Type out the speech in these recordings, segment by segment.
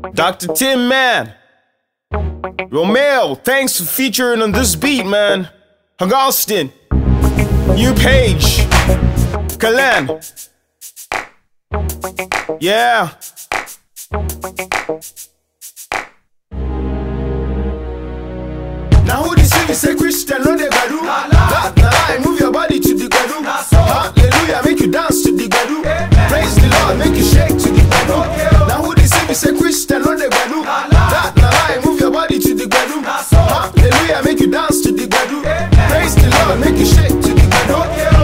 Dr. Tim, man. Romeo, thanks for featuring on this beat, man. Augustin, you Page, Kalan. Yeah. Now who this is say Christian, no they gadu. That lie, move your body to the gadu. Hallelujah, make you dance to the gadu. Praise the Lord, make you shake to the gadu. Now who this is say Christian, no they gadu. That lie, move your body to the gadu. Hallelujah, make you dance to the gadu. Praise the Lord, make you shake to the gadu.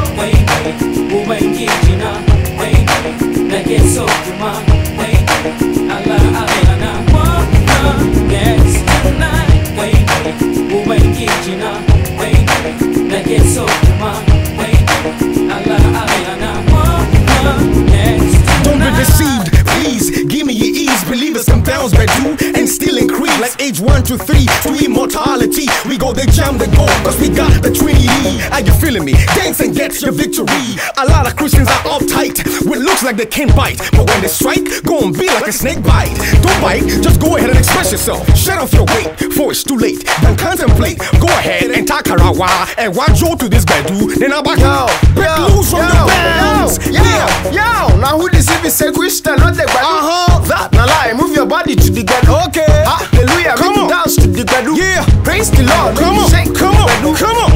Don't be deceived, please give me your ease. Believers can bounce back do and still increase. Like age 1 to 3 to immortality. We go, they jam, they go, cause we got the Trinity. Are you feeling me? Dance and get your victory. A lot of Christians are uptight with looks like they can't bite, but when they strike, go and be like a snake bite. Don't bite, just go ahead and express yourself. Shut off your weight, for it's too late. Don't contemplate, go ahead and takarawa and watch you to this bedu. Then I'll back break loose from the bounds. Yo, now who this is say Christian, not the gadu. That na lie, move your body to the gadu. Okay. Hallelujah, make you dance to the gadu. Yeah. Praise the Lord, Come on, shake come on, come on.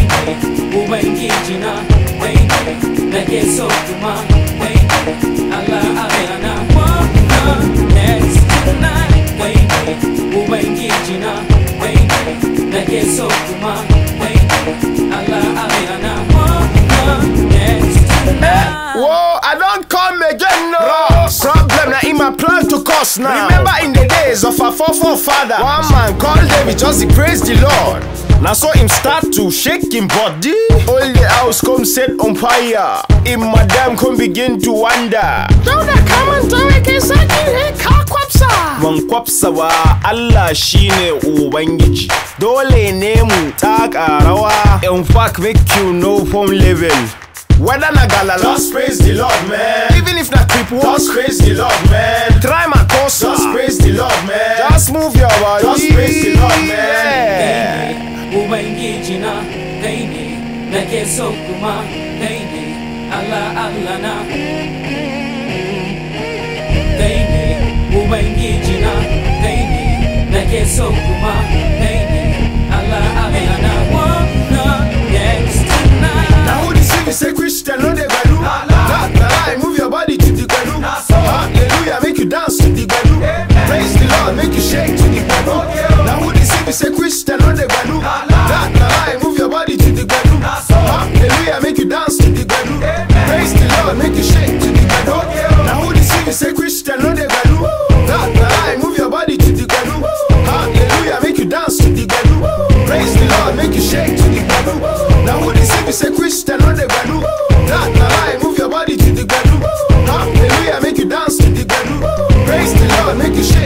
Whoa, I don't come again, no. Problem now in my plan to cause now. Remember in the days of our forefather, one man called David just to praise the Lord. Now saw him start to shake him body. All the house come set on fire. Him madam come begin to wonder. Don't come and tell me Wankwapsa wa Allah shine Ubangiji. Dole ne mu taka rawa. In fact make you know from level. Whether na galala, just praise the Lord, man. Even if not people, just praise the Lord, man. Try my course, just praise the Lord, man. Just move your body, just praise the Lord, man. Now who this is say Christian, no they gadu. That lie, move your body to the gadu. Hallelujah, make you dance to the gadu. Praise the Lord, make you shake to the gadu. Now who this is say Christian, no they gadu. That lie, move your body to the gadu. Hallelujah, make you dance to the gadu. Praise the Lord, make you shake to the gadu. Now who this is say Christian, no they gadu. That lie, move your body to the gadu. Hallelujah, make you dance to the gadu. Praise the Lord, make you shake to the gadu. Now who this is say Christian, no they gadu. That lie, move your body to the gadu. Hallelujah, make you dance to the gadu. Praise the Lord, make you shake.